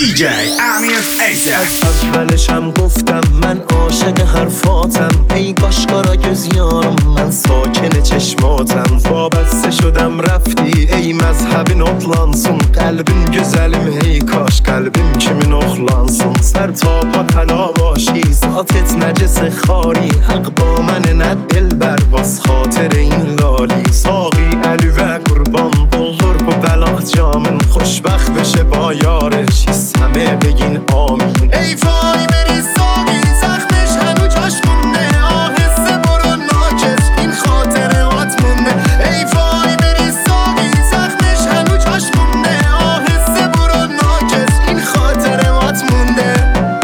DJ امیر ایزه. از اولشم گفتم من عاشق حرفاتم، ای کاشکارا gözیارم من ساکن چشماتم. وابسته شدم رفتی ey mezhebin oklansın, kalbin güzelim ey kaş kalbim kimin oklansın. Ser tapa tela باشی ذاتت نجس خاری، حق با من نه دلبر باز خاطر این لالی. ساقی علی و قربان olur bu بلاغ جامن، خوشبخت بشه با یارش همه بگین آمین. ای وای بری ساقی زخمش هنو جاش مونده، آهسته برو ناکش این خاطرات مونده. ای وای بری ساقی زخمش هنو جاش مونده، آهسته برو ناکش این خاطرات مونده.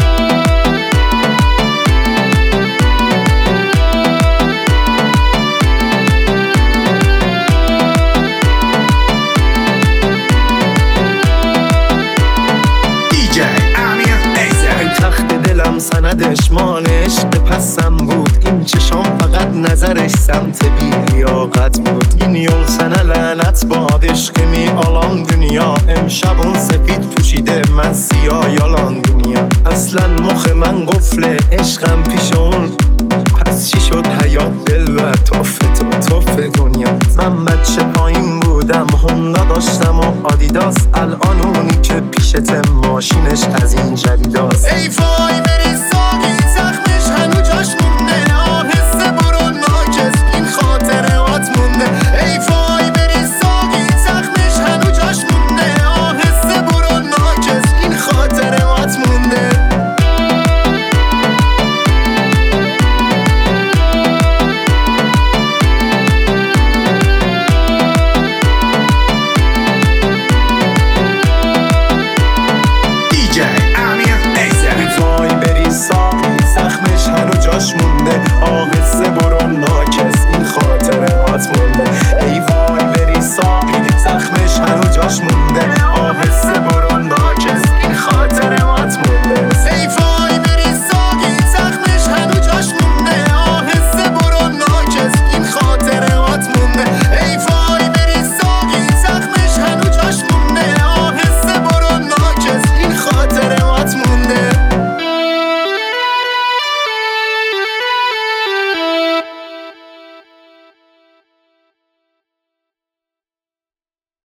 سندش مال عشق پسم بود، این چشام فقط نظرش سمت بی لیاقت بود. این یول سنه لعنت باد عشقمی آلان دنیا، امشب اون سفید پوشیده من سیاه یالان دنیا. اصلا مخ من قفله عشقم پیش اون، پس چی شد حیات دل و توف دنیا. من بچه پایین بودم هوندا داشتم و آدیداس، الان اونی که پیشت ماشینش از این جدیداست. ای وای